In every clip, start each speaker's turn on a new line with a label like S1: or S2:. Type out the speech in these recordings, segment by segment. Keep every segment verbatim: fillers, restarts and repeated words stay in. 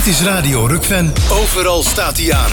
S1: is Radio Rukven. Overal staat hij aan.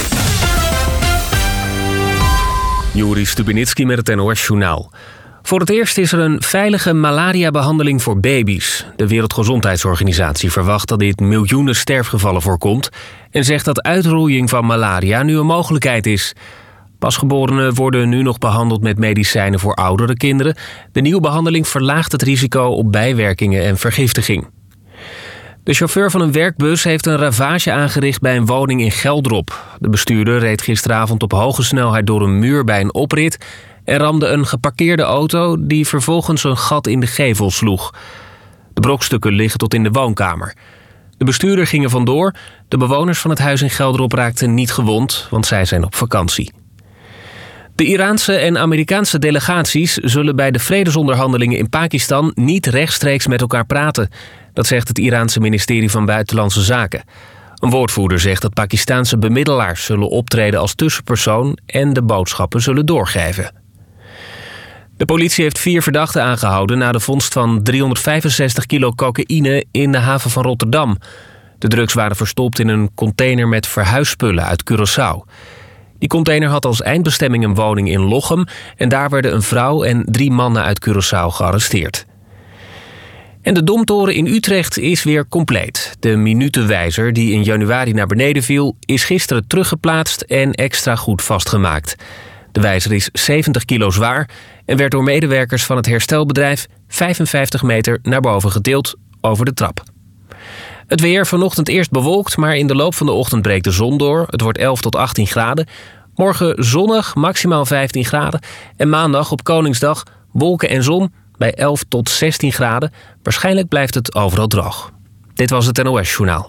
S2: Juri Stubenitski met het N O S-journaal. Voor het eerst is er een veilige malaria-behandeling voor baby's. De Wereldgezondheidsorganisatie verwacht dat dit miljoenen sterfgevallen voorkomt en zegt dat uitroeiing van malaria nu een mogelijkheid is. Pasgeborenen worden nu nog behandeld met medicijnen voor oudere kinderen. De nieuwe behandeling verlaagt het risico op bijwerkingen en vergiftiging. De chauffeur van een werkbus heeft een ravage aangericht bij een woning in Geldrop. De bestuurder reed gisteravond op hoge snelheid door een muur bij een oprit en ramde een geparkeerde auto die vervolgens een gat in de gevel sloeg. De brokstukken liggen tot in de woonkamer. De bestuurder ging er vandoor. De bewoners van het huis in Geldrop raakten niet gewond, want zij zijn op vakantie. De Iraanse en Amerikaanse delegaties zullen bij de vredesonderhandelingen in Pakistan niet rechtstreeks met elkaar praten. Dat zegt het Iraanse ministerie van Buitenlandse Zaken. Een woordvoerder zegt dat Pakistaanse bemiddelaars zullen optreden als tussenpersoon en de boodschappen zullen doorgeven. De politie heeft vier verdachten aangehouden na de vondst van driehonderdvijfenzestig kilo cocaïne in de haven van Rotterdam. De drugs waren verstopt in een container met verhuisspullen uit Curaçao. Die container had als eindbestemming een woning in Lochem en daar werden een vrouw en drie mannen uit Curaçao gearresteerd. En de Domtoren in Utrecht is weer compleet. De minutenwijzer die in januari naar beneden viel is gisteren teruggeplaatst en extra goed vastgemaakt. De wijzer is zeventig kilo zwaar en werd door medewerkers van het herstelbedrijf vijfenvijftig meter naar boven getild over de trap. Het weer vanochtend eerst bewolkt, maar in de loop van de ochtend breekt de zon door. Het wordt elf tot achttien graden. Morgen zonnig, maximaal vijftien graden. En maandag op Koningsdag wolken en zon bij elf tot zestien graden. Waarschijnlijk blijft het overal droog. Dit was het N O S-journaal.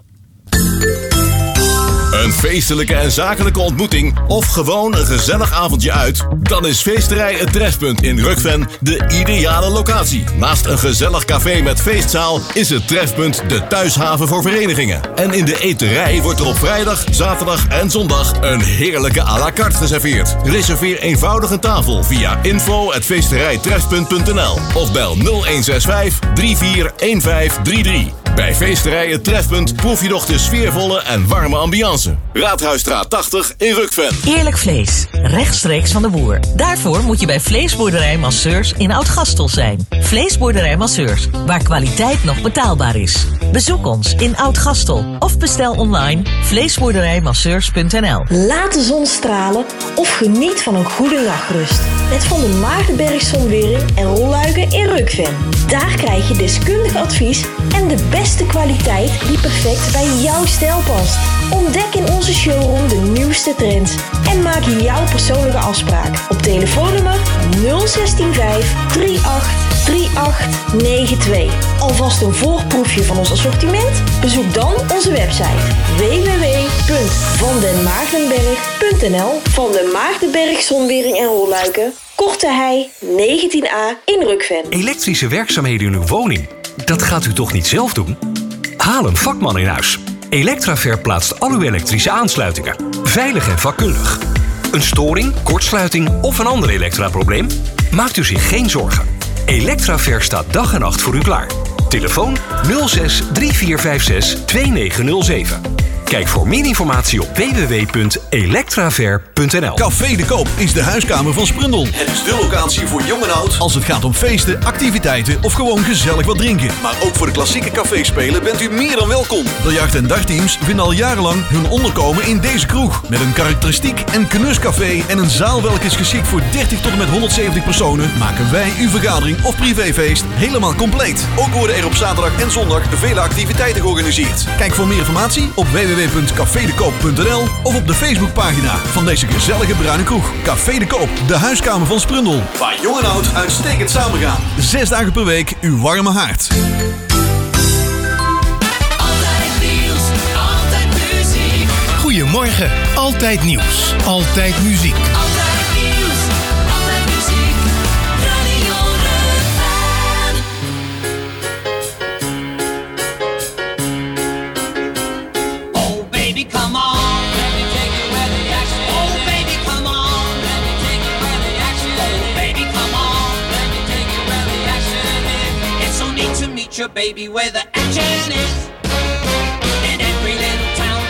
S3: Een feestelijke en zakelijke ontmoeting of gewoon een gezellig avondje uit? Dan is Feesterij Het Trefpunt in Rukven de ideale locatie. Naast een gezellig café met feestzaal is het Trefpunt de thuishaven voor verenigingen. En in de eterij wordt er op vrijdag, zaterdag en zondag een heerlijke à la carte geserveerd. Reserveer eenvoudig een tafel via info at feesterijtrefpunt punt n l of bel nul een zes vijf drie vier een vijf drie drie. Bij Feesterij Het Trefpunt proef je nog de sfeervolle en warme ambiance. Raadhuisstraat tachtig in Rukven.
S4: Eerlijk vlees, rechtstreeks van de boer. Daarvoor moet je bij Vleesboerderij Masseurs in Oud-Gastel zijn. Vleesboerderij Masseurs, waar kwaliteit nog betaalbaar is. Bezoek ons in Oud-Gastel of bestel online vleesboerderijmasseurs punt n l.
S5: Laat de zon stralen of geniet van een goede nachtrust. Met Van de Maagdenberg Zonwering en Rolluiken in Rukven. Daar krijg je deskundig advies en de beste kwaliteit die perfect bij jouw stijl past. Ontdek in onze showroom de nieuwste trends en maak jouw persoonlijke afspraak op telefoonnummer nul een zes vijf drie acht drie acht negen twee. Alvast een voorproefje van ons assortiment? Bezoek dan onze website w w w punt van den maagdenberg punt n l. Van den Maagdenberg Zonwering en Rolluiken, Korte Hei negentien a in Rukven.
S6: Elektrische werkzaamheden in uw woning, dat gaat u toch niet zelf doen? Haal een vakman in huis. Electraver plaatst al uw elektrische aansluitingen. Veilig en vakkundig. Een storing, kortsluiting of een ander elektraprobleem? Maakt u zich geen zorgen. Electraver staat dag en nacht voor u klaar. Telefoon nul zes drie vier vijf zes twee negen nul zeven. Kijk voor meer informatie op w w w punt electraver punt n l.
S7: Café de Koop is de huiskamer van Sprundel.
S3: Het is de locatie voor jong en oud.
S7: Als het gaat om feesten, activiteiten of gewoon gezellig wat drinken.
S3: Maar ook voor de klassieke caféspelen bent u meer dan welkom.
S7: Biljart- en dagteams vinden al jarenlang hun onderkomen in deze kroeg. Met een karakteristiek en knuscafé en een zaal welke is geschikt voor dertig tot en met honderdzeventig personen, maken wij uw vergadering of privéfeest helemaal compleet.
S3: Ook worden er op zaterdag en zondag vele activiteiten georganiseerd.
S7: Kijk voor meer informatie op w w w punt café de koop punt n l of op de Facebookpagina van deze gezellige bruine kroeg. Café de Koop, de huiskamer van Sprundel.
S3: Waar jong en oud uitstekend samen gaan.
S7: Zes dagen per week uw warme haard.
S1: Altijd nieuws, altijd muziek. Goedemorgen, altijd nieuws, altijd muziek. Altijd nieuws, altijd muziek. Radio Rukven.
S8: Oh baby, come on, let me take you where the action is. Oh baby, come on, let me take you where the action is. Oh baby, come on, let me take you where the action is. It's so neat to meet your baby where the action is. In every little town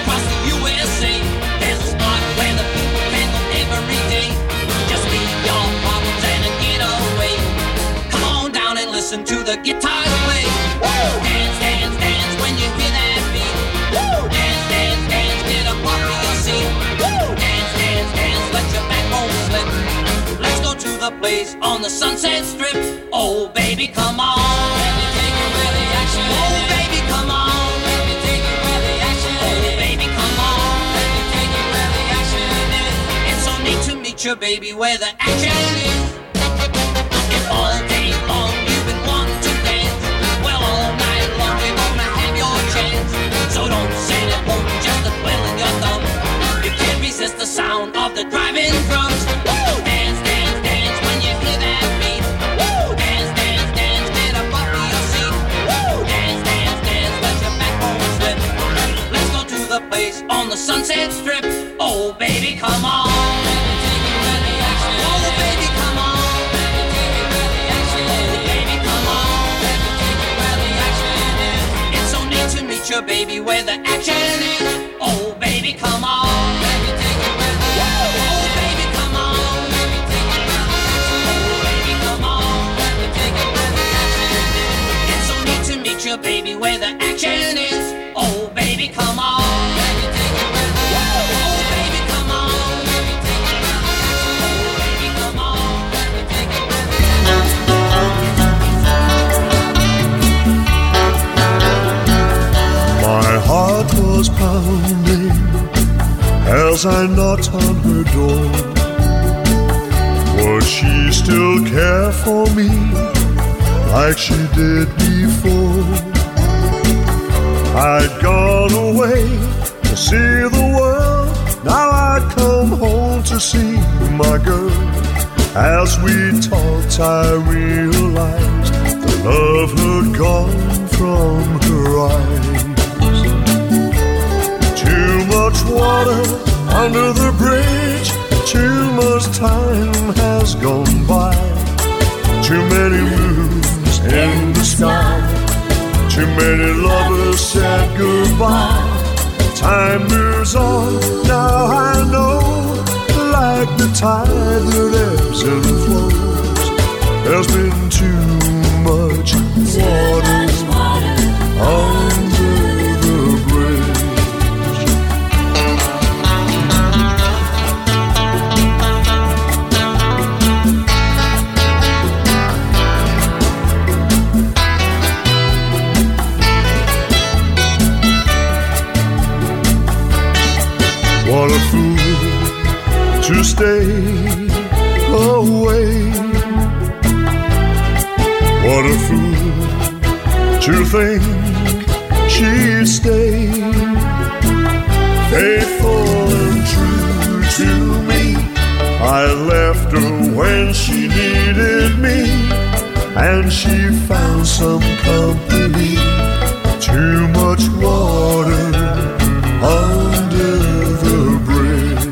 S8: listen to the guitar play. Woo! Dance, dance, dance when you hear that beat. Woo! Dance, dance, dance, get up off of your seat. Woo! Dance, dance, dance, let your backbone slip. Let's go to the place on the Sunset Strip. Oh, baby, come on. Let me take you where the action is. Oh, baby, come on. Let me take you where the action is. Oh, baby, come on. Let me take you where the action is. It's so neat to meet your baby where the action is. If all day long you've been wanting to dance, well, all night long we're gonna have your chance. So don't sit at home just a twiddling your thumb. You can't resist the sound of the driving drums. Woo! Dance, dance, dance when you hear that beat. Woo! Dance, dance, dance, get up off of your seat. Woo! Dance, dance, dance, let your backbone slip. Let's go to the place on the Sunset Strip. Oh, baby, come on. Let me take you where the action is. Oh, baby, come on. Let me take you where the action is. Oh, baby, come on. Let me take you where the action is. It's so neat to meet your baby where the action is. Oh, baby, come on. Let me take you where the action is. Oh, baby, come on. Let me take you where the action is. Oh, baby, come on. Let me take you where the action is. It's so neat to meet your baby where the action is. Oh, baby, come on. Let me take you where the action is. Oh, baby, come on. Let me take you where the action is. Oh, baby, come on. Let me take you where the
S9: My heart was pounding as I knocked on her door. Would she still care for me like she did before? I'd gone away to see the world. Now I'd come home to see my girl. As we talked, I realized the love had gone from her eyes. Too much water under the bridge, too much time has gone by. Too many moons in the sky, too many lovers said goodbye. Time moves on, now I know, like the tide that ebbs and flows. There's been too much water under the bridge. What a fool to stay away. What a fool to think she'd stay. Faithful and true to me, I left her when she needed me, and she found some company. Too much water under the bridge.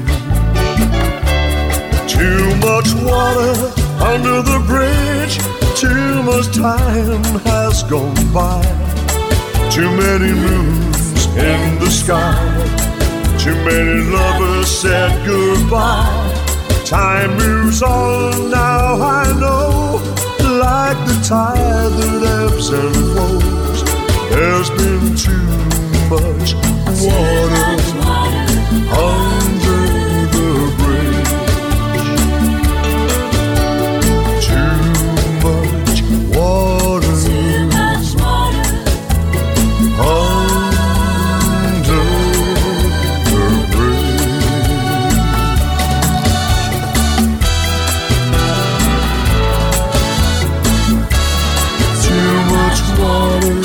S9: Too much water under the bridge. Too much time has gone by. Too many moons in the sky. Too many lovers said goodbye. Time moves on, now I know, like the tide that ebbs and flows. There's been too much water under the bridge. Too much water under the bridge. Too much water.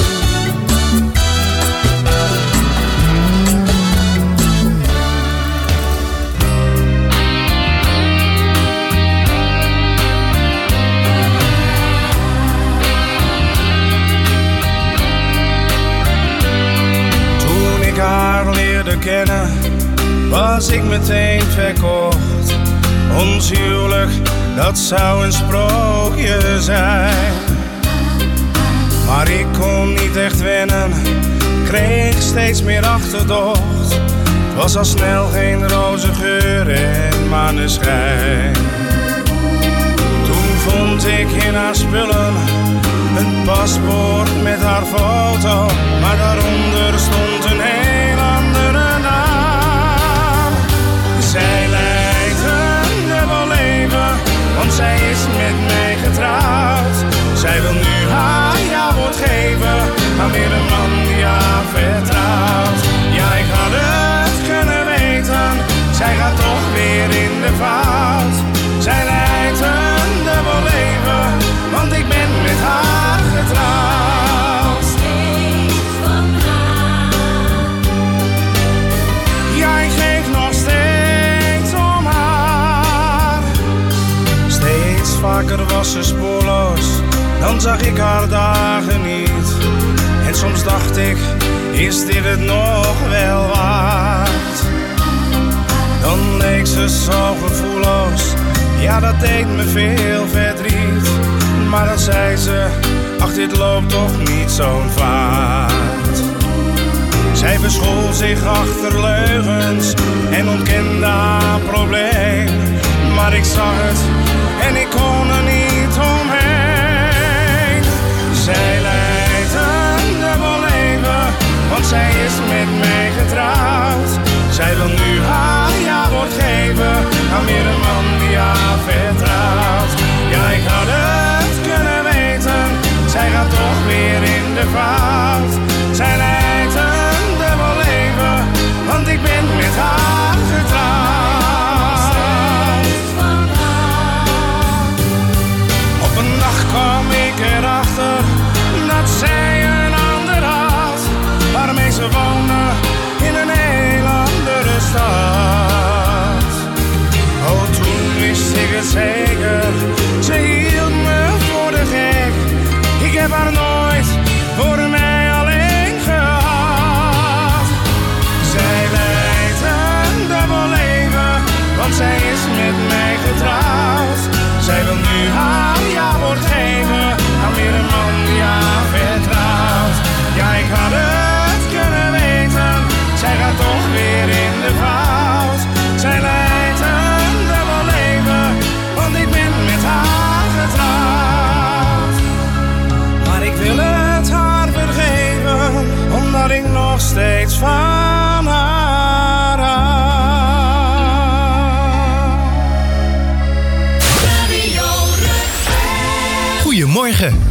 S10: Kennen, was ik meteen verkocht. Ons huwelijk, dat zou een sprookje zijn. Maar ik kon niet echt wennen, kreeg steeds meer achterdocht. Het was al snel geen roze geur en maneschijn. Toen vond ik in haar spullen een paspoort met haar foto, maar daaronder stond een heel andere naam. Zij leidt een dubbel leven, want zij is met mij getrouwd. Zij wil nu haar ja-woord geven aan weer een man die haar vertrouwt. Ja, ik had het kunnen weten, zij gaat toch weer in de fout. Zij leidt een dubbel leven, want ik ben met haar getrouwd. Ja, ik geef nog steeds om haar. Steeds vaker was ze spoorloos, dan zag ik haar dagen niet. En soms dacht ik, is dit het nog wel waard? Dan leek ze zo gevoelloos, ja dat deed me veel verdriet. Maar dan zei ze, ach dit loopt toch niet zo'n vaart. Zij verschool zich achter leugens en ontkende haar probleem. Maar ik zag het en ik kon er niet omheen. Zij leidt een dubbel leven, want zij is met mij getrouwd. Zij wil nu haar ja-woord geven aan weer een man die haar vertrouwt. Ja, ik had het kunnen weten, zij gaat toch weer in de fout. Zij leidt een dubbel leven, want ik ben met haar getrouwd. Op een dag kwam ik erachter dat zij een ander had, waarmee ze woonde in een heel andere stad. Oh, toen wist ik het zeker, ze hield me voor de gek. Ik heb haar nooit voor mij alleen gehad. Zij leidt een dubbel leven, want zij is met mij getrouwd. Zij wil nu haar ja-woord geven aan weer een man die haar vertrouwt. Ja, ik had het kunnen weten, zij gaat toch weer in de fout. Zij leidt een dubbel leven, want ik ben met haar getrouwd. Maar ik wil het haar vergeven, omdat ik nog steeds van haar hou.
S1: Goedemorgen.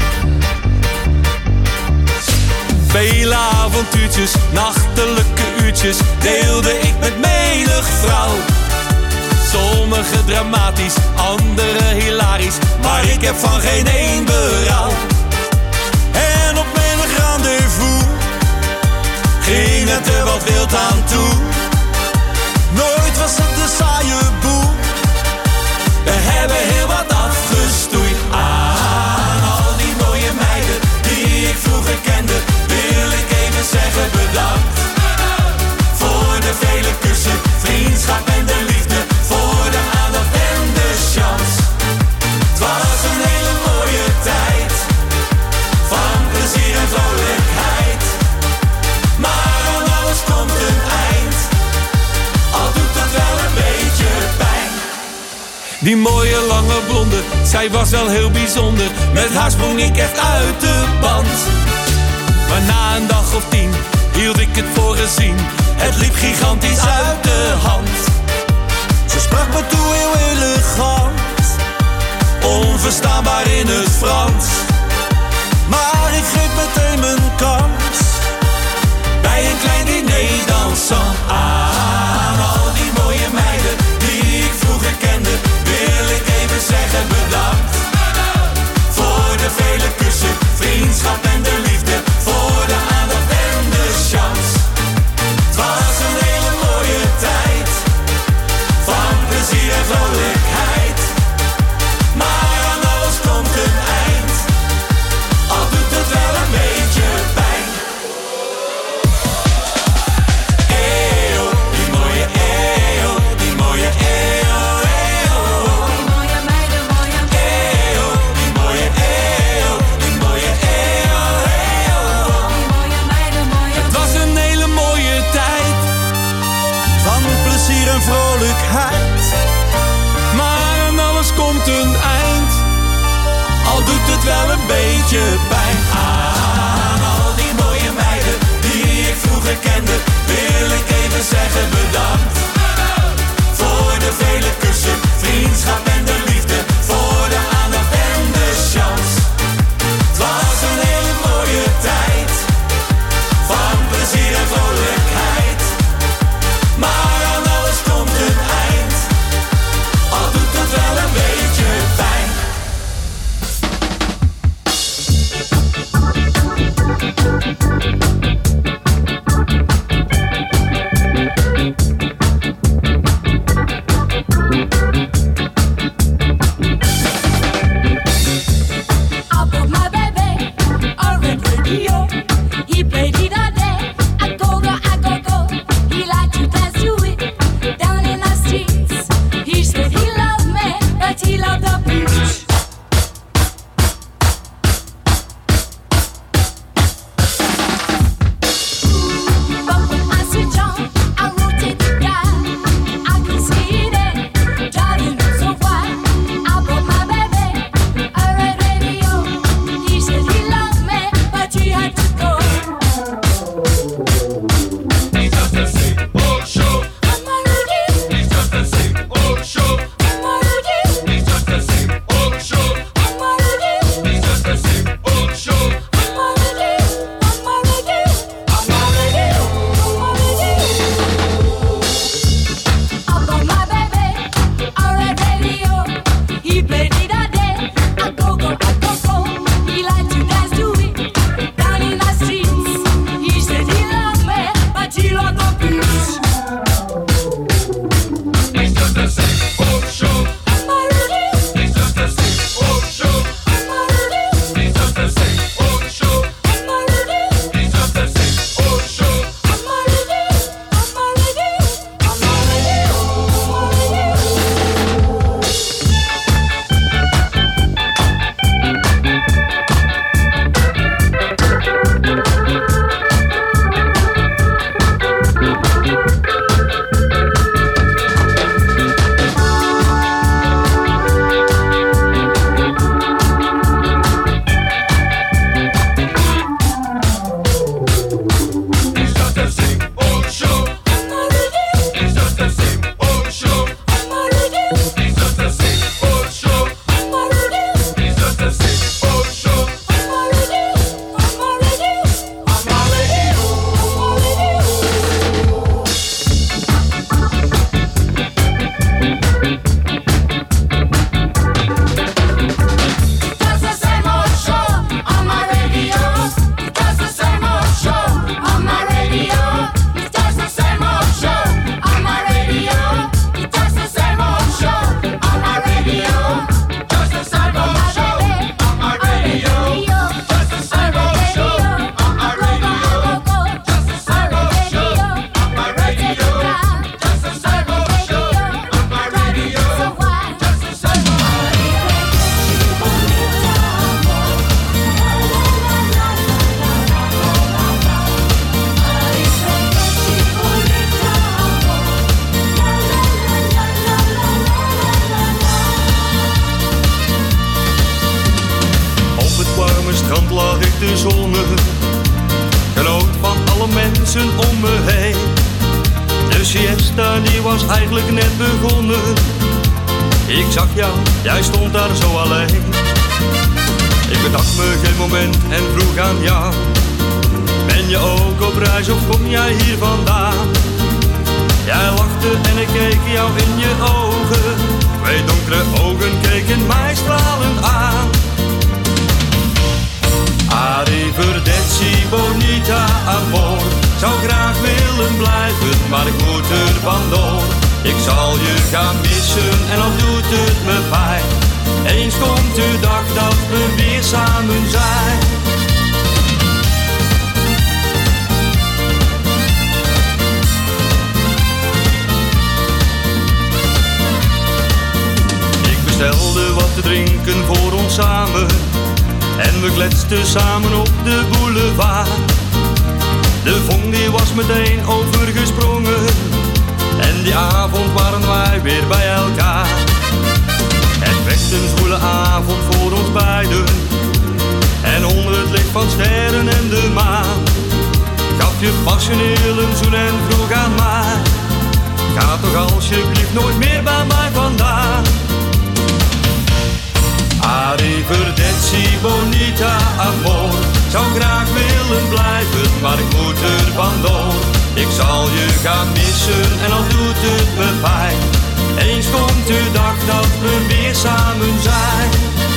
S11: Vele avontuurtjes, nachtelijke uurtjes deelde ik met menig vrouw. Sommige dramatisch, andere hilarisch, maar ik heb van geen één berouw. En op menig rendezvous ging het er wat wild aan toe. Nooit was het de saaie boel, we hebben heel wat afgestoeid. Aan al die mooie meiden die ik vroeger kende, wil ik even zeggen bedankt. Voor de vele kussen, vriendschap en de liefde, voor de aandacht en de chance. Het was een hele mooie tijd, van plezier en vrolijkheid. Maar aan alles komt een eind, al doet het wel een beetje pijn. Die mooie lange blonde, zij was wel heel bijzonder, met haar sprong ik echt uit de band. Maar na een dag of tien hield ik het voor gezien, het liep gigantisch uit de hand. Ze sprak me toe heel elegant, onverstaanbaar in het Frans. Maar ik greep meteen mijn kans, bij een klein diner dansant. Aan al die mooie meiden die ik vroeger kende, wil ik even zeggen bedankt. Voor de vele kussen, vriendschap en de liefde,
S12: daar, die was eigenlijk net begonnen. Ik zag jou, jij stond daar zo alleen. Ik bedacht me geen moment en vroeg aan jou: ben je ook op reis of kom jij hier vandaan? Jij lachte en ik keek jou in je ogen. Twee donkere ogen keken mij stralend aan. Arrivederci, bonita, amor. Zou graag willen blijven, maar ik moet er vandoor. Ik zal je gaan missen en al doet het me pijn. Eens komt de dag dat we weer samen zijn. Ik bestelde wat te drinken voor ons samen. En we kletsten samen op de boulevard. De vonk die was meteen overgesprongen. En die avond waren wij weer bij elkaar. Het werd een zwoele avond voor ons beiden. En onder het licht van sterren en de maan gaf je passioneel een zoen en vroeg aan mij: ga toch alsjeblieft nooit meer bij mij vandaan. Arrivederci, bonita, amor. Zou graag willen blijven, maar ik moet er vandoor. Ik zal je gaan missen en al doet het me pijn. Eens komt de dag dat we weer samen zijn.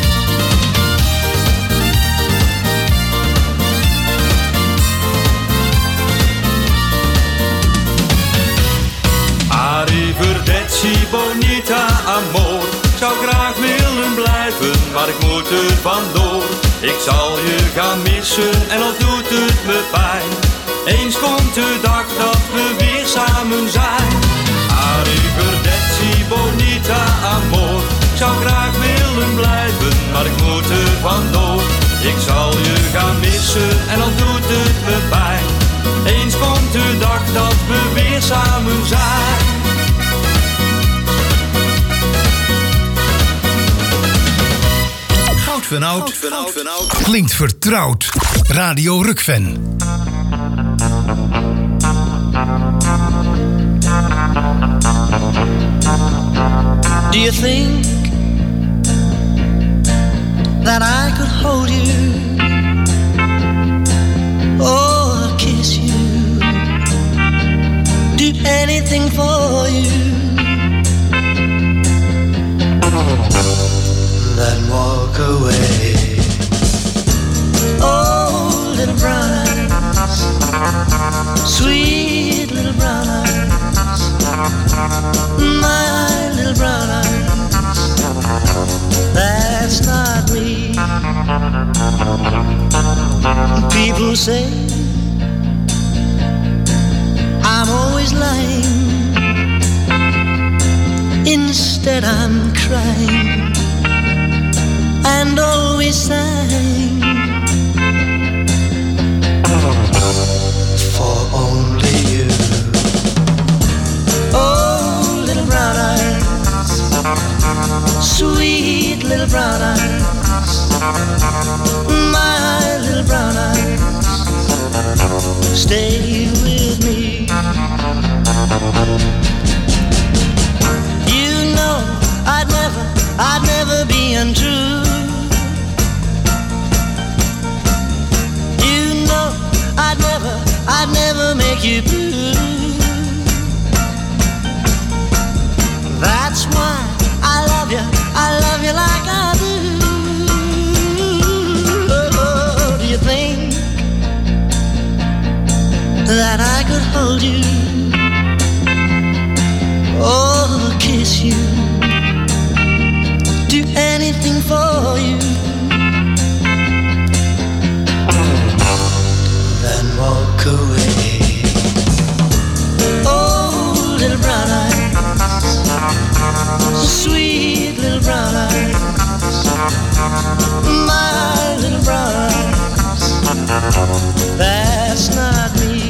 S12: Arrivederci, bonita, amor. Zou graag willen blijven, maar ik moet er vandoor. Ik zal je gaan missen en al doet het me pijn. Eens komt de dag dat we weer samen zijn. Arrivederci, bonita, amor. Zou graag willen blijven, maar ik moet er vandoor. Ik zal je gaan missen en al doet het me pijn. Eens komt de dag dat we weer samen zijn.
S1: Goud van Oud klinkt vertrouwd. Radio Rukven.
S13: Do you think that I could hold you or kiss you, do anything for you, then walk away? Oh, little brown eyes, sweet little brown eyes, my little brown eyes, that's not me. People say I'm always lying, instead I'm crying and always sighing for only you. Oh, little brown eyes, sweet little brown eyes, my little brown eyes, stay with me. You know I'd never, I'd never be untrue. You know I'd never, I'd never make you blue. That's why I love you, I love you like I do. Oh, do you think that I could hold you or kiss you, do anything for you, then walk away? Oh, little brown eyes, sweet little brown eyes, my little brown eyes, that's not me.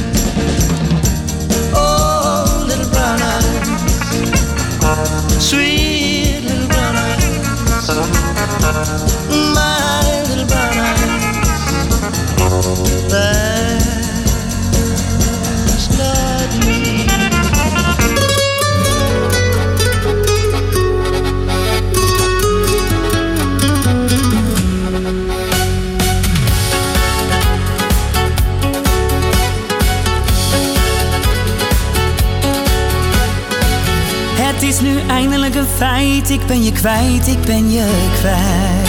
S13: Oh, little brown eyes, sweet little brown eyes, my little brown eyes, that's not me.
S14: is nu eindelijk een feit. Ik ben je kwijt, ik ben je kwijt.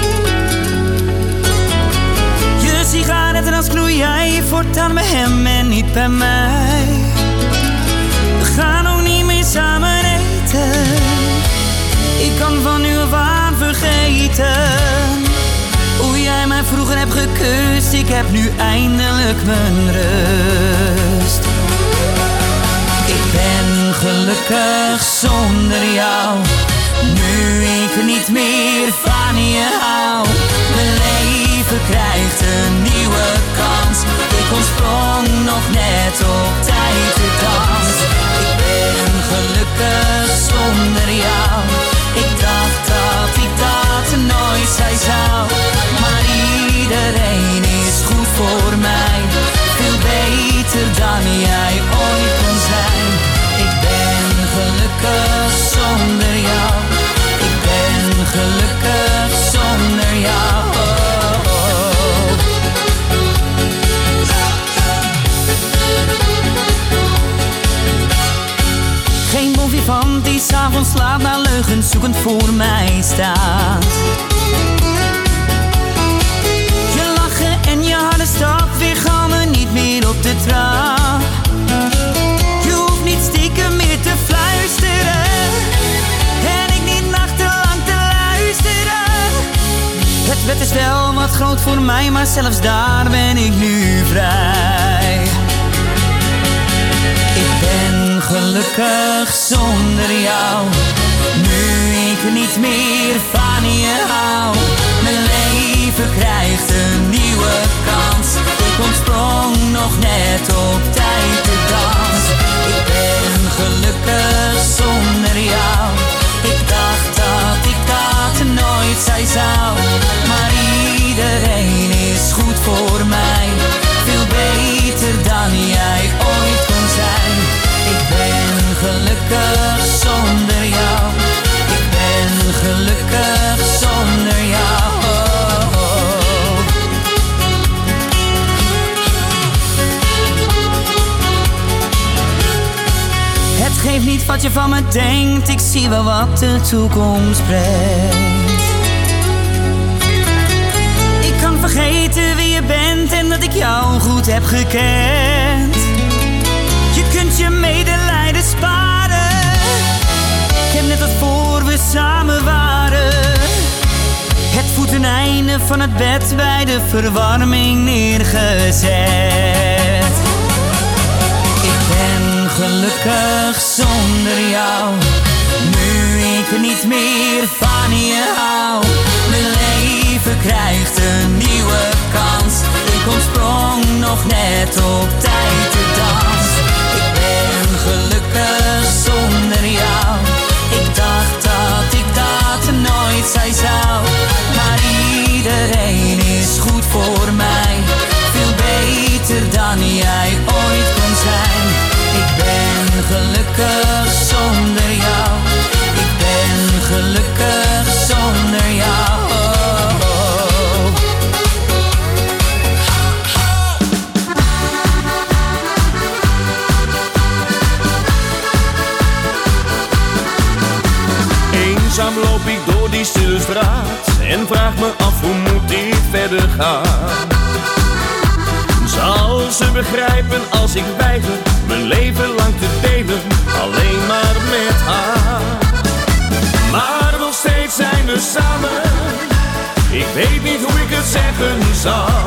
S14: Je sigaretten als knoei jij voortaan bij hem en niet bij mij. We gaan ook niet meer samen eten. Ik kan van nu af aan vergeten hoe jij mij vroeger hebt gekust. Ik heb nu eindelijk mijn rust. Ik ben gelukkig zonder jou, nu ik niet meer van je hou. Mijn leven krijgt een nieuwe kans. Ik ontsprong nog net op tijd de dans. Ik ben gelukkig zonder jou. Ik dacht dat ik dat nooit zei zou. Maar iedereen is goed voor mij. Veel beter dan jij ooit kon zijn. Ik ben gelukkig zonder jou. Ik ben gelukkig zonder jou. Geen bon vivant die s'avonds laat naar leugens zoekend voor mij staat. Je lachen en je harde stap weergalmen niet meer op de trap. Je hoeft niet stiekem meer te fluisteren en ik niet nachtenlang te luisteren. Het bed is wel wat groot voor mij, maar zelfs daar ben ik nu vrij. Ik ben gelukkig zonder jou, nu ik niet meer van je hou. Mijn leven krijgt een nieuwe kans. Ik ontsprong nog net op tijd de dans. Ik ben gelukkig zonder jou. Ik dacht dat ik dat nooit zei zou. Maar iedereen is goed voor mij. Veel beter dan jij ooit kon zijn. Ik ben gelukkig zonder jou. Ik ben gelukkig zonder jou. Het geeft niet wat je van me denkt. Ik zie wel wat de toekomst brengt. Ik kan vergeten wie je bent en dat ik jou goed heb gekend. Je kunt je medelijden sparen. Ik heb net als voor we samen waren het voeteneinde van het bed bij de verwarming neergezet. Ik ben gelukkig zonder jou, nu ik niet meer van je hou. Mijn leven krijgt een nieuwe kans. Ik ontsprong nog net op tijd de dans. Ik ben gelukkig zonder jou. Ik dacht dat ik dat nooit zei zou. Maar iedereen is goed voor mij. Veel beter dan jij ooit kon zijn. Ik ben gelukkig zonder jou. Ik ben gelukkig zonder jou.
S12: Eenzaam loop ik door die stille straat en vraag me af hoe moet dit verder gaan. Zal ze begrijpen als ik weiger mijn leven lang te delen, alleen maar met haar. Maar nog steeds zijn we samen, ik weet niet hoe ik het zeggen zal.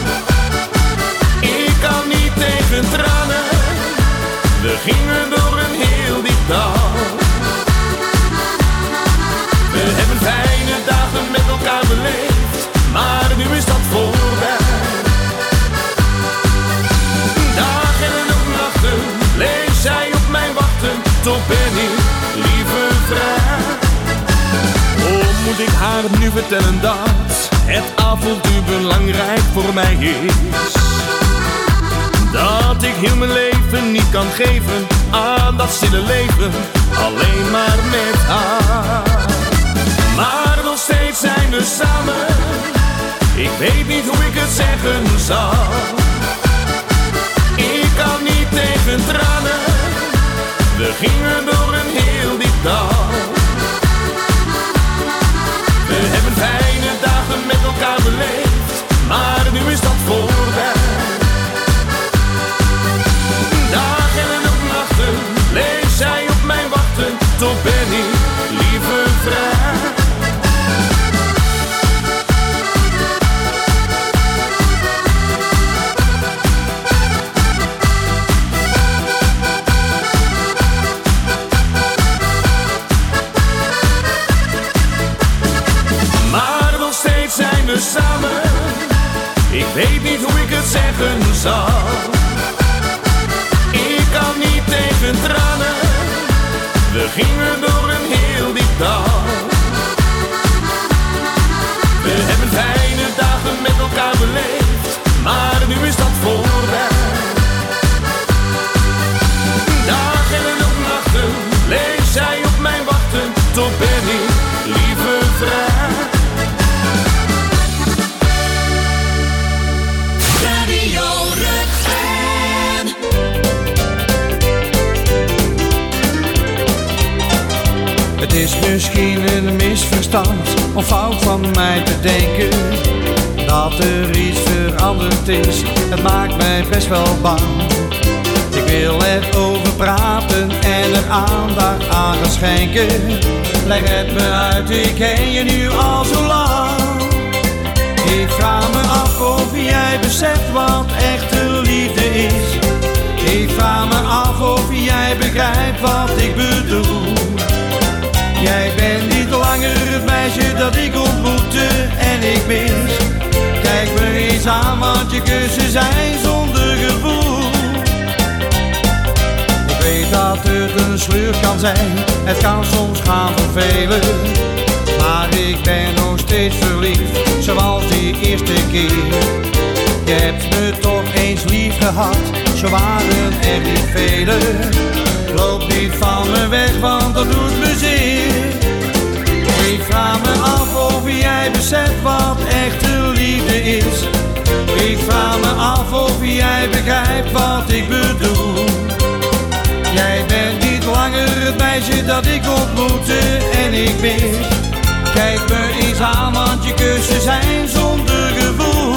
S12: Ik kan niet tegen tranen, we gingen door een heel diep dal. We hebben fijne dagen met elkaar beleefd, maar nu is dat voorbij. Dagen en ook nachten bleef zij op mij wachten, toch ben ik liever vrij. Oh, moet ik haar nu vertellen dat het avontuur belangrijk voor mij is? Dat ik heel mijn leven niet kan geven aan dat stille leven, alleen maar met haar. Maar nog steeds zijn we samen, ik weet niet hoe ik het zeggen zal. Ik kan niet tegen tranen, we gingen door een heel diep
S15: leven zal. Ik kan niet tegen tranen, we gingen door een heel diep dal. We hebben fijne dagen met elkaar beleefd, maar nu is dat voorbij. Dagen en ook nachten bleef zij op mij wachten, toch ben ik liever vrij.
S8: Radio Rukven.
S10: Het is misschien een misverstand of fout van mij te denken dat er iets veranderd is, het maakt mij best wel bang. Ik wil erover praten en er aandacht aan gaan schenken. Leg het me uit, ik ken je nu al zo lang. Ik vraag me af of jij beseft wat echte liefde is. Ik vraag me af of jij begrijpt wat ik bedoel. Jij bent niet langer het meisje dat ik ontmoette en ik mis. Kijk me eens aan, want je kussen zijn zonder gevoel. Ik weet dat het een sleur kan zijn, het kan soms gaan vervelen. Maar ik ben nog steeds verliefd, zoals die eerste keer. Je hebt me toch eens lief gehad, zo waren er niet velen. Loop niet van me weg, want dat doet me zeer. Ik vraag me af of jij beseft wat echte liefde is. Ik vraag me af of jij begrijpt wat ik bedoel. Jij bent niet langer het meisje dat ik ontmoette en ik mis. Kijk me eens aan, want je kussen zijn zonder gevoel.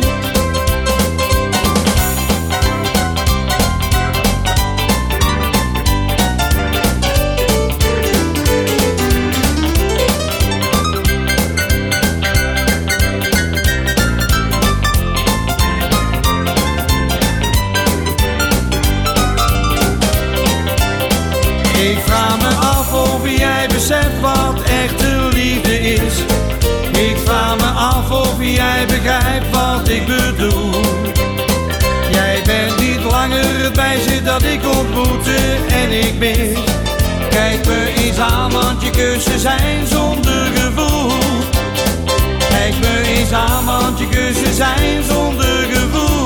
S10: Ik vraag me af of jij beseft wat echte liefde is. Ik vraag me af of jij begrijpt wat ik bedoel. Jij bent niet langer het meisje dat ik ontmoette en ik mis. Kijk me eens aan, want je kussen zijn zonder gevoel. Kijk me eens aan, want je kussen zijn zonder gevoel.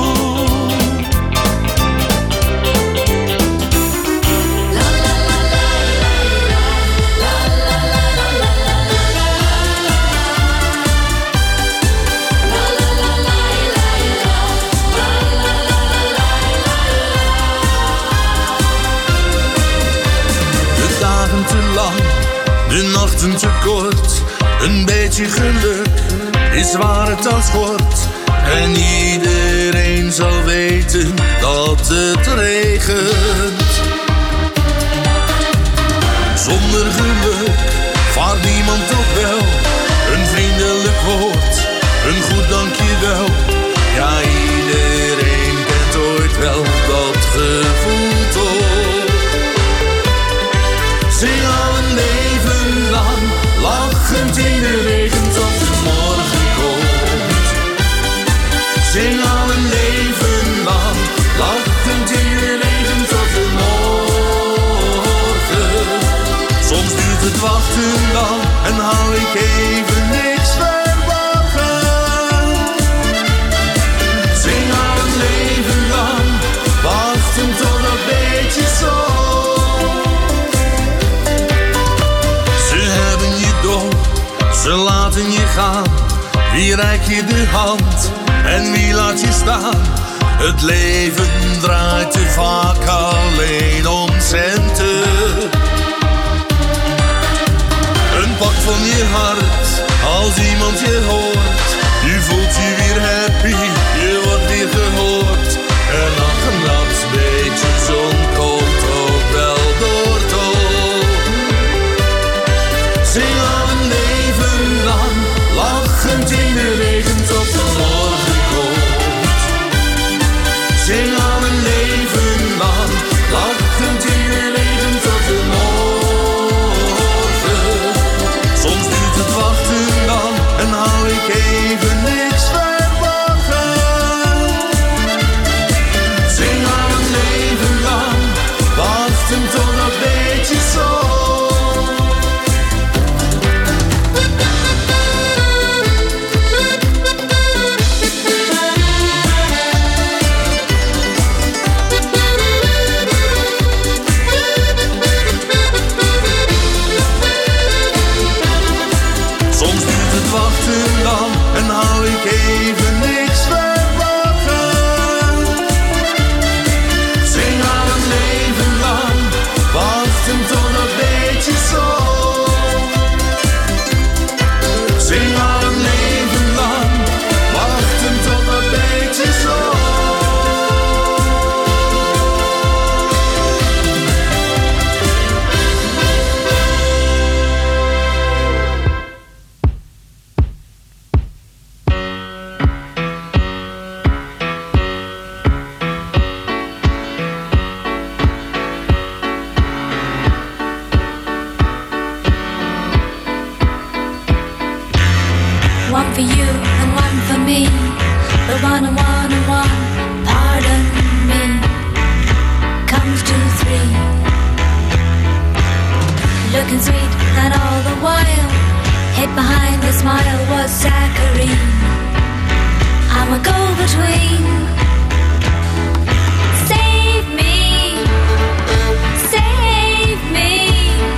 S9: Te lang, de nachten te kort. Een beetje geluk is waar het aan schort. En iedereen zal weten dat het regent. Zonder geluk vaart niemand toch wel. Een vriendelijk woord, een goed dankjewel. Ja, iedereen kent ooit wel dat gevoel toch. Zing al een leven lang, lachend in de regen tot de morgen komt. Zing al een leven lang, lachend in de regen tot de morgen. Soms duurt het wachten lang en hou ik even niks verwachten. Zing al een leven lang, wachten tot dat beetje zon. Ze laten je gaan, wie reikt je de hand en wie laat je staan? Het leven draait te vaak alleen om centen. Een pak van je hart, als iemand je hoort. Je voelt je weer happy, je wordt weer gehoord. En ach, een dat beetje zon komt ook wel door toch. Zing al een leven lang, lachend in de regen tot de morgen komt. Zing al een leven lang, lachend in de regen tot de morgen. Soms duurt het wachten dan en hou ik even niks verwachten.
S16: saccharine. I'm a go-between. Save me, save me,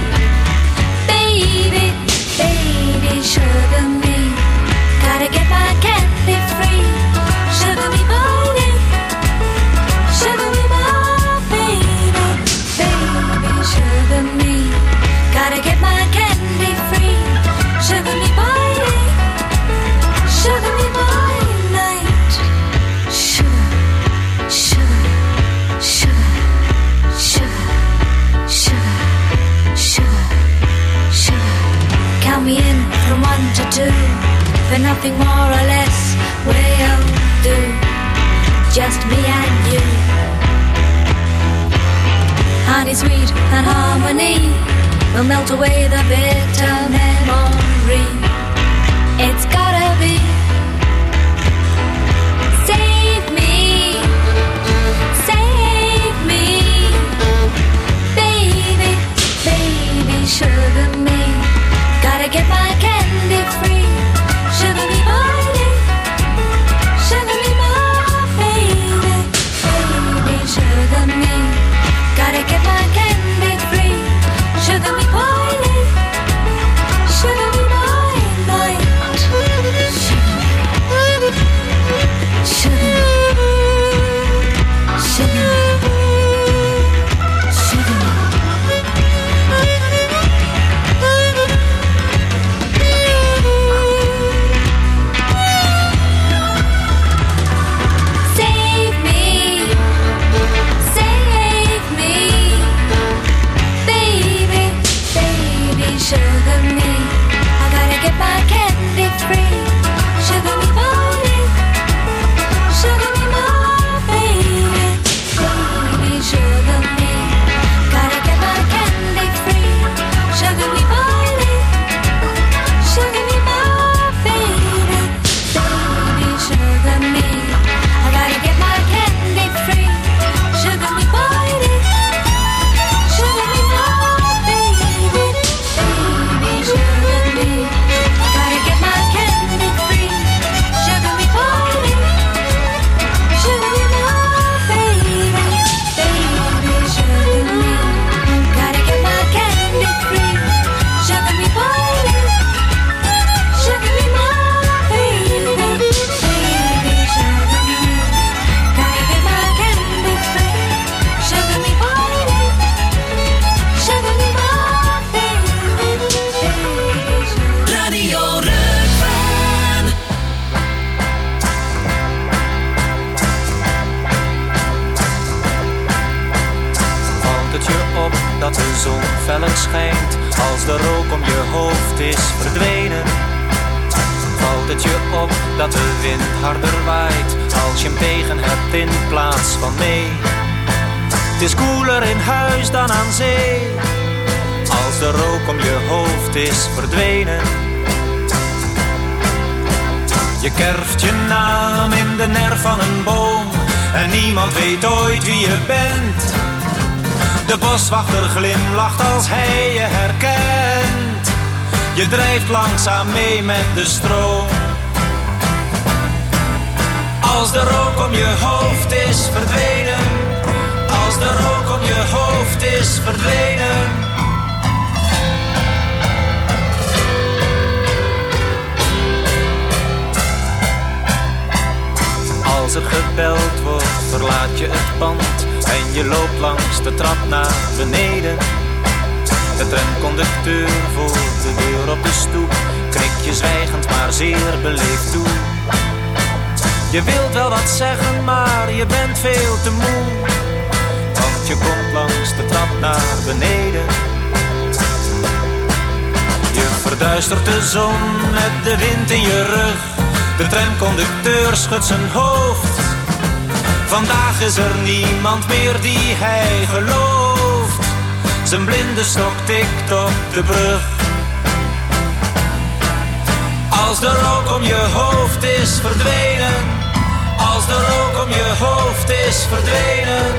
S16: baby, baby, sugar me. Gotta get my candy free. Sugar me, baby, sugar me, my baby, baby, sugar me. Gotta get my candy free. Sugar me, baby, sugar me by night. Sugar, sugar, sugar, sugar, sugar, sugar, sugar. Count me in from one to two, for nothing more or less will do. Just me and you. Honey sweet and harmony will melt away the bitter memory. It's gotta be. Save me, save me, baby, baby, sugar me. Gotta get my candy free. Sugar me, baby, sugar me, my baby, baby, sugar me. Gotta get my candy free. Sugar me, baby, sugar me, my night.
S17: Je kerft je naam in de nerf van een boom en niemand weet ooit wie je bent. De boswachter glimlacht als hij je herkent. Je drijft langzaam mee met de stroom. Als de rook om je hoofd is verdwenen, als de rook om je hoofd is verdwenen. Als er gebeld wordt, verlaat je het pand en je loopt langs de trap naar beneden. De tramconducteur voor de deur op de stoep knikt je zwijgend maar zeer beleefd toe. Je wilt wel wat zeggen, maar je bent veel te moe, want je komt langs de trap naar beneden. Je verduistert de zon met de wind in je rug. De tramconducteur schudt zijn hoofd. Vandaag is er niemand meer die hij gelooft. Zijn blinde stok tikt op de brug. Als de rook om je hoofd is verdwenen, als de rook om je hoofd is verdwenen.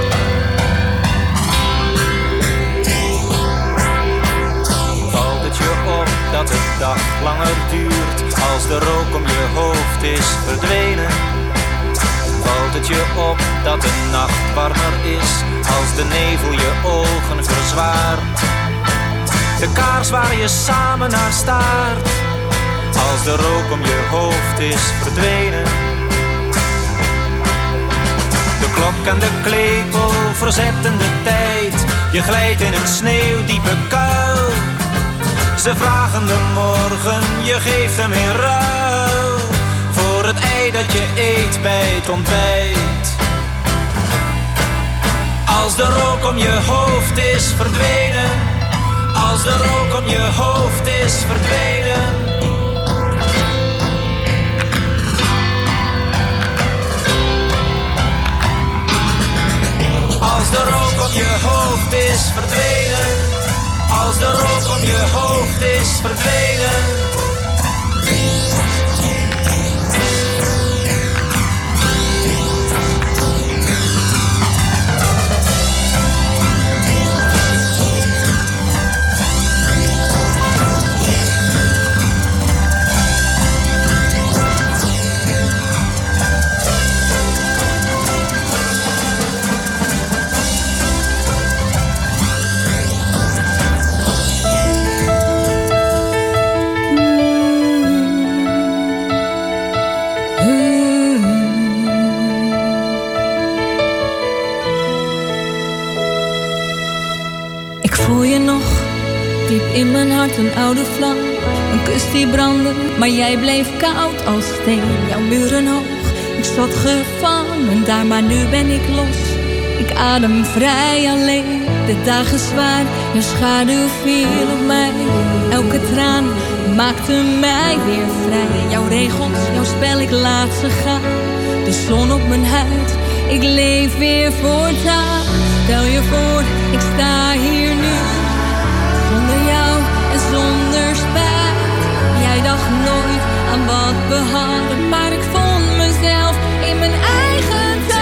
S17: Valt het je is verdwenen, valt het je op dat de nacht warmer is als de nevel je ogen verzwaart. De kaars waar je samen naar staart, als de rook om je hoofd is verdwenen. De klok en de klepel verzetten de tijd, je glijdt in een sneeuwdiepe kuil. Ze vragen de morgen, je geeft hem in ruil voor het ei dat je eet bij het ontbijt. Als de rook om je hoofd is verdwenen, als de rook om je hoofd is verdwenen. Als de rook om je hoofd is verdwenen, als de rook om je hoofd is verdwenen.
S18: In mijn hart een oude vlam, een kus die brandde, maar jij bleef koud als steen. Jouw muren hoog, ik zat gevangen daar, maar nu ben ik los. Ik adem vrij alleen, de dagen zwaar, jouw schaduw viel op mij. Elke traan maakte mij weer vrij. Jouw regels, jouw spel, ik laat ze gaan. De zon op mijn huid, ik leef weer voortaan. Stel je voor, ik sta hier nu, zonder jou en zonder spijt. Jij dacht nooit aan wat we hadden, maar ik vond mezelf in mijn eigen tijd.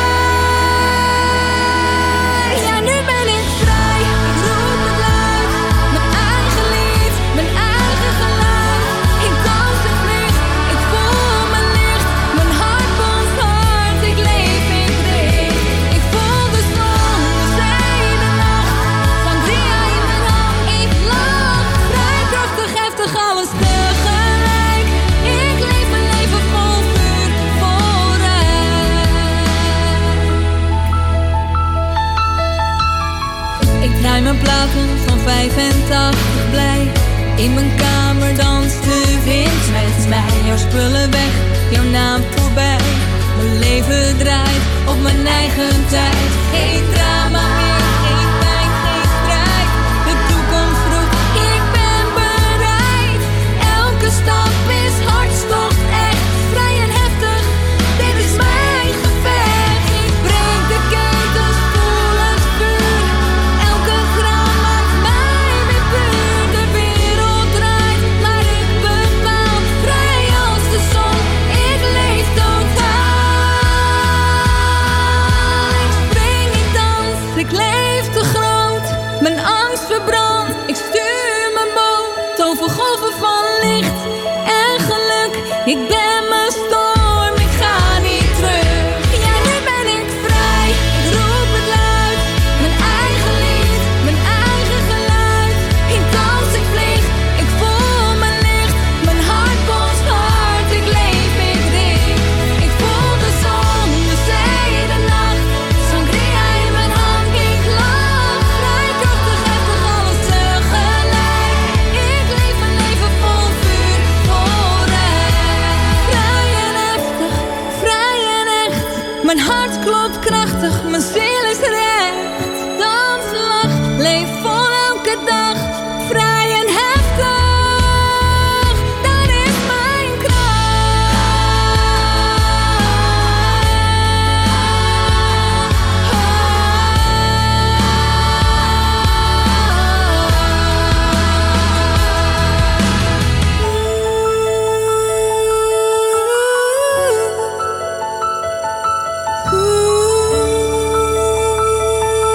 S18: Ja, nu ben ik vrij, ik roep het luid. Mijn eigen lied, mijn eigen geluid. Ik dans en vlieg, ik voel mijn licht. Mijn hart bonst hard, ik leef in dreef. Ik voel de zon, de zee, de nacht. Sangria in mijn hand, ik lach. Vrij, krachtig, heftig, alles tegelijk. Ik leef mijn leven vol vuur, vooruit. Ik draai mijn platen van vijfentachtig blij. In mijn kamer danst de wind met mij. Jouw spullen weg, jouw naam voorbij. Mijn leven draait op mijn eigen tijd. Geen drama meer, geen pijn, geen strijd. De toekomst roept, ik ben bereid. Elke stap is hartstocht, echt vrij en heftig. Dit is mijn gevecht. Ik breek de ketens, voel het vuur. Elke gram maakt mij weer puur. De wereld draait, maar ik bepaal. Vrij als de zon, ik leef totaal. Ik spring, ik dans, ik leef te groot. Mijn angst verbrandt, ik stuur mijn boot over golven van licht en geluk. Ik ben mijn storm, ik ga niet terug. Ja, nu ben ik vrij, ik roep het luid. Mijn eigen lied, mijn eigen geluid. Ik dans, ik vlieg, ik voel mijn licht. Mijn hart bonst hard, ik leef, ik richt. Ik voel de zon, de zee, de nacht. Sangria in mijn hand, ik lach. Vrij, krachtig, heftig, alles tegelijk. Ik leef mijn leven vol vuur, vooruit. Vrij en heftig, vrij en echt. Mijn hart klopt krachtig, mijn ziel is recht. Dans, lach, leef vol elke dag. Vrij en heftig, dat is mijn kracht.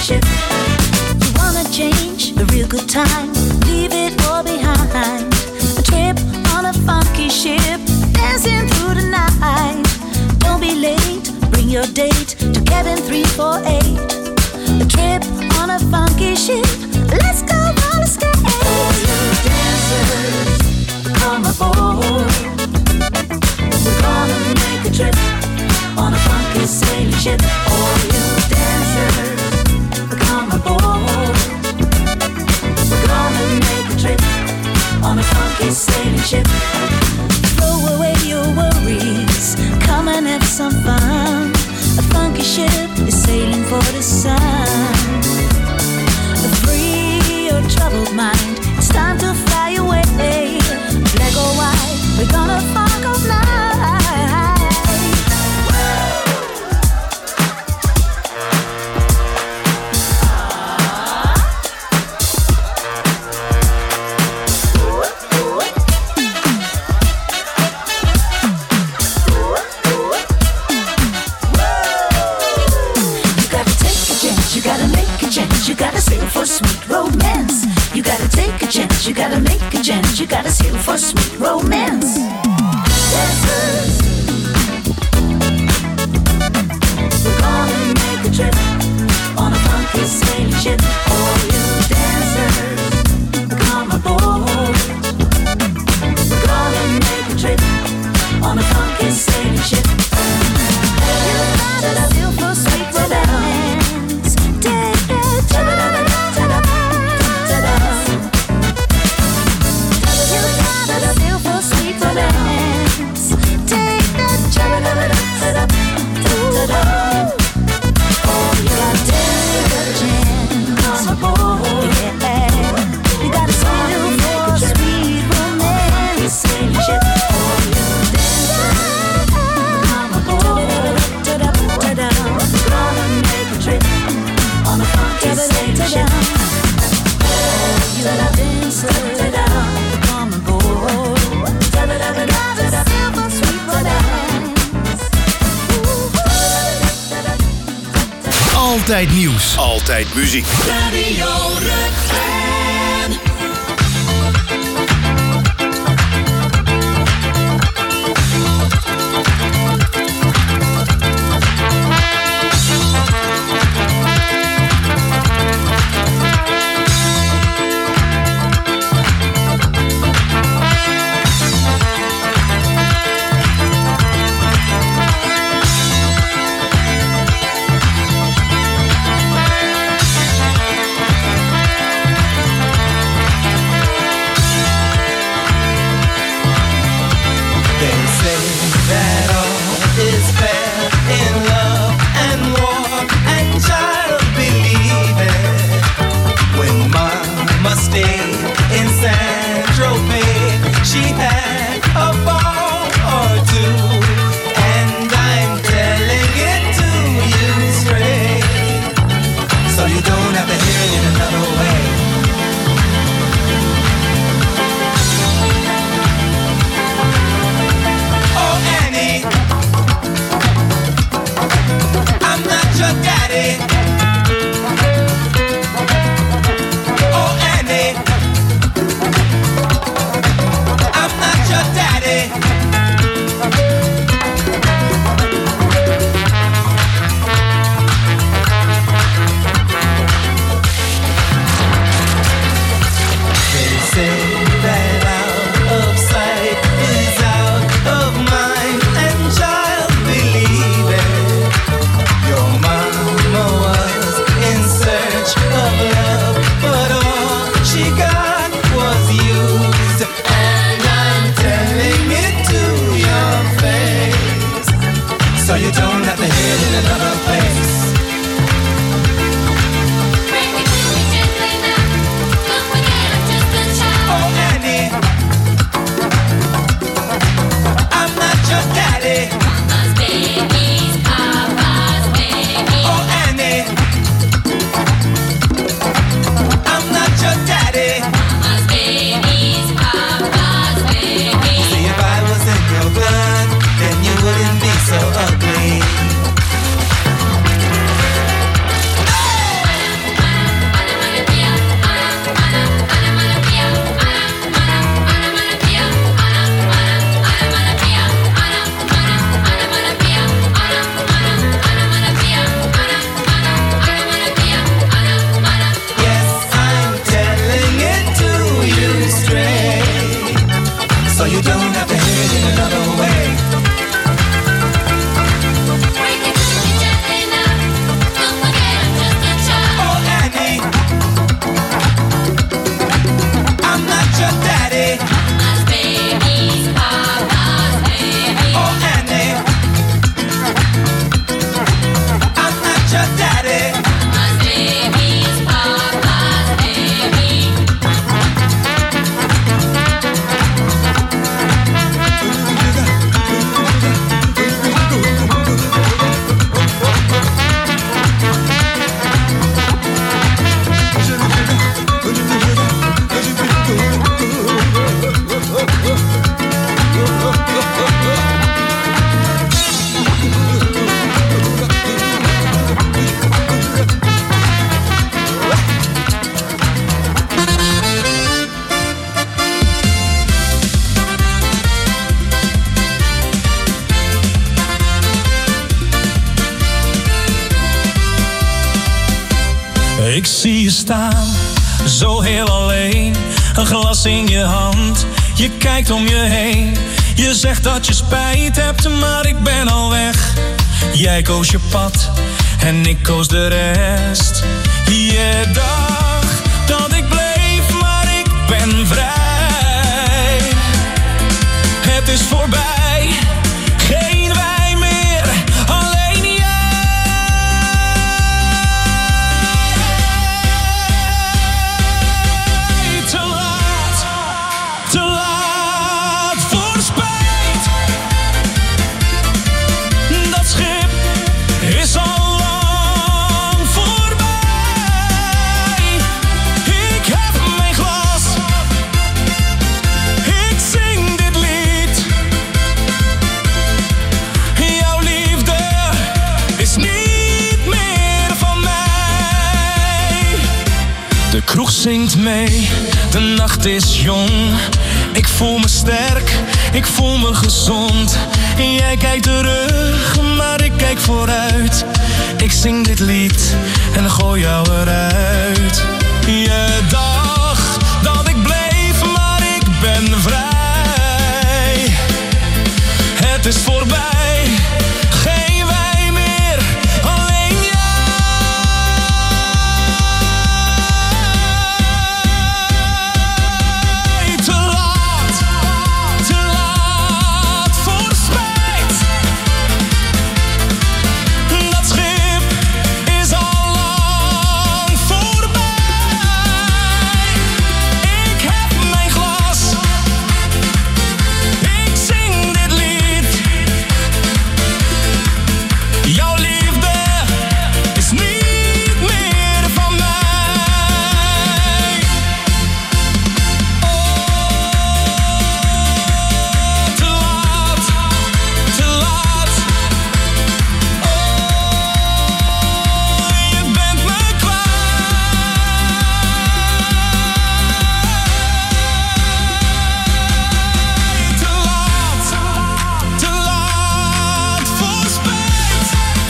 S19: ship. You wanna change the real good time, leave it all behind. A trip on a funky ship, dancing through the night. Don't be late, bring your date to cabin three four eight. A trip on a funky ship, let's go roller skate. All you dancers, come aboard. We're gonna make a trip on a funky sailing ship. All you dancers, come aboard. We're gonna make a trip on a funky sailing ship. Throw away your worries, come and have some fun. A funky ship is sailing for the sun. Free your troubled mind, it's time to fly away. Black or white, we're gonna funk all night. You gotta make a chance, you gotta sail for sweet romance. You gotta take a chance, you gotta make a chance, you gotta sail for sweet romance. Dancers, we're gonna make a trip on a funky sailing ship. All you dancers, come aboard. We're gonna make a trip on a funky sailing ship. You gotta sail for sweet romance.
S1: Altijd nieuws. Altijd muziek.
S8: Radio Rukven. So ugly.
S10: Ik zie je staan, zo heel alleen. Een glas in je hand, je kijkt om je heen. Je zegt dat je spijt hebt, maar ik ben al weg. Jij koos je pad en ik koos de rest. Je dacht dat ik bleef, maar ik ben vrij. Het is voorbij, geen wij meer, alleen jij. Te laat, te laat voor spijt. Dat schip is al lang voorbij. Ik heb mijn glas, ik zing dit lied. Jouw liefde is niet meer van mij. De kroeg zingt mee, de nacht is jong. Ik voel me sterk, ik voel me gezond. Jij kijkt terug, maar ik kijk vooruit. Ik zing dit lied en gooi jou eruit. Je dacht dat ik bleef, maar ik ben vrij. Het is voorbij, geen wij meer, alleen jij. Te laat, te laat voor spijt. Dat schip is al lang voorbij. Ik heb mijn glas, ik zing dit lied. Jouw liefde is niet meer van mij. Te laat, te laat. Oh, je bent me kwijt. Te laat, te laat voor spijt.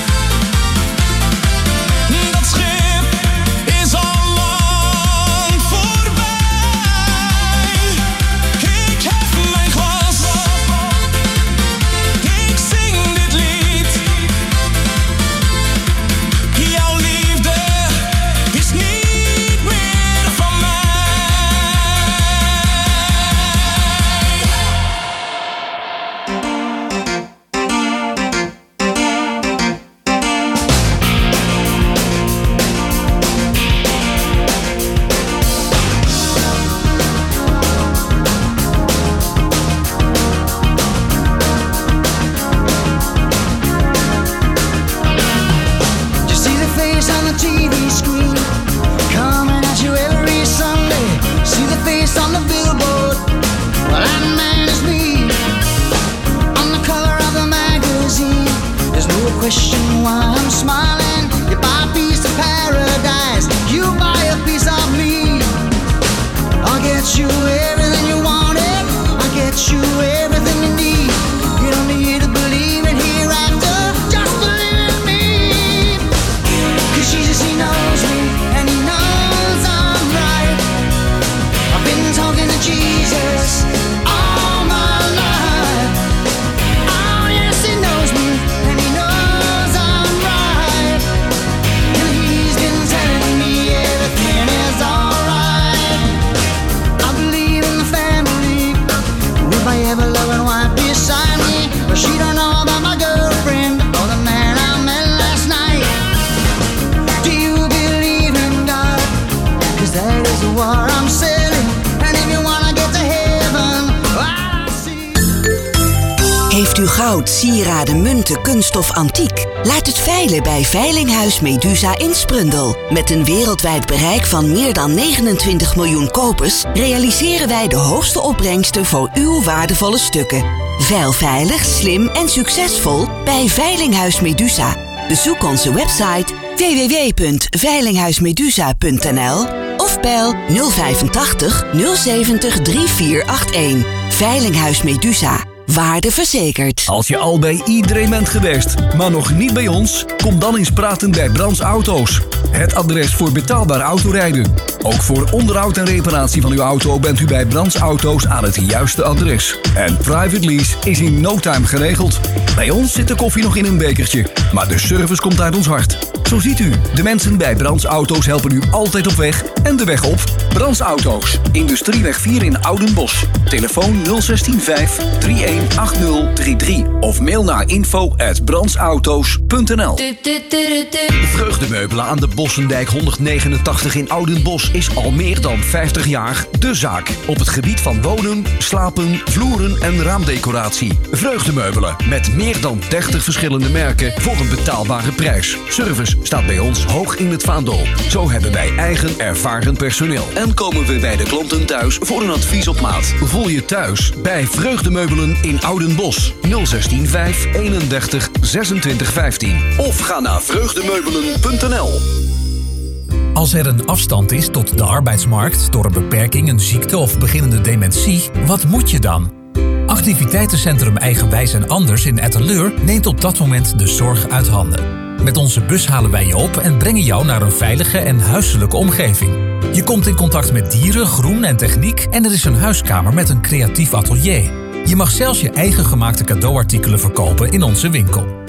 S10: Dat schip is al lang voorbij. Ik heb mijn glas, ik zing dit lied. Jouw liefde is niet meer van mij.
S20: You see the face on the T V screen, coming at you every Sunday. See the face on the billboard, well that man is me. On the cover of the magazine, there's no question why I'm smiling. You buy a piece of paradise, you buy a piece of me. I'll get you everything you wanted, I'll get you everything you need. You don't need to believe in hereafter, just believe in me. Cause Jesus, he knows me, and he knows I'm right. I've been talking to Jesus all my life. Oh yes, he knows me, and he knows I'm right. And he's been telling me everything is alright. I believe in the family, with my ever-loving wife beside me. But she don't know about my girlfriend, or the man I met last night. Do you believe in God? Cause that is what I'm selling. And if you wanna get to heaven, I see.
S21: Heeft u goud, sieraden, munten, kunststof, antiek? Laat het veilen bij Veilinghuis Medusa in Sprundel. Met een wereldwijd bereik van meer dan negenentwintig miljoen kopers realiseren wij de hoogste opbrengsten voor uw waardevolle stukken. Veil veilig, slim en succesvol bij Veilinghuis Medusa. Bezoek onze website w w w punt veilinghuismedusa punt n l of bel nul vijfentachtig nul zeventig drieënveertig achtendertig. Veilinghuis Medusa. Waardeverzekerd.
S7: Als je al bij iedereen bent geweest, maar nog niet bij ons, kom dan eens praten bij Brands Auto's. Het adres voor betaalbaar autorijden. Ook voor onderhoud en reparatie van uw auto bent u bij Brands Auto's aan het juiste adres. En private lease is in no time geregeld. Bij ons zit de koffie nog in een bekertje, maar de service komt uit ons hart. Zo ziet u, de mensen bij Brands Auto's helpen u altijd op weg en de weg op. Brands Auto's, Industrieweg vier in Oudenbosch. Telefoon nul zes vijf drie een acht nul drie drie of mail naar info at brandsauto's punt n l.
S2: Vreugdemeubelen aan de Bossendijk honderdnegenentachtig in Oudenbosch is al meer dan vijftig jaar de zaak. Op het gebied van wonen, slapen, vloeren en raamdecoratie. Vreugdemeubelen met meer dan dertig verschillende merken voor een betaalbare prijs. Service staat bij ons hoog in het vaandel. Zo hebben wij eigen ervaren personeel. En komen we bij de klanten thuis voor een advies op maat. Voel je thuis bij Vreugdemeubelen in Oudenbosch. nul zes vijf eenendertig zesentwintig vijftien. Of ga naar vreugdemeubelen punt n l.
S22: Als er een afstand is tot de arbeidsmarkt door een beperking, een ziekte of beginnende dementie, wat moet je dan? Activiteitencentrum Eigenwijs en Anders in Etteleur neemt op dat moment de zorg uit handen. Met onze bus halen wij je op en brengen jou naar een veilige en huiselijke omgeving. Je komt in contact met dieren, groen en techniek en er is een huiskamer met een creatief atelier. Je mag zelfs je eigen gemaakte cadeauartikelen verkopen in onze winkel.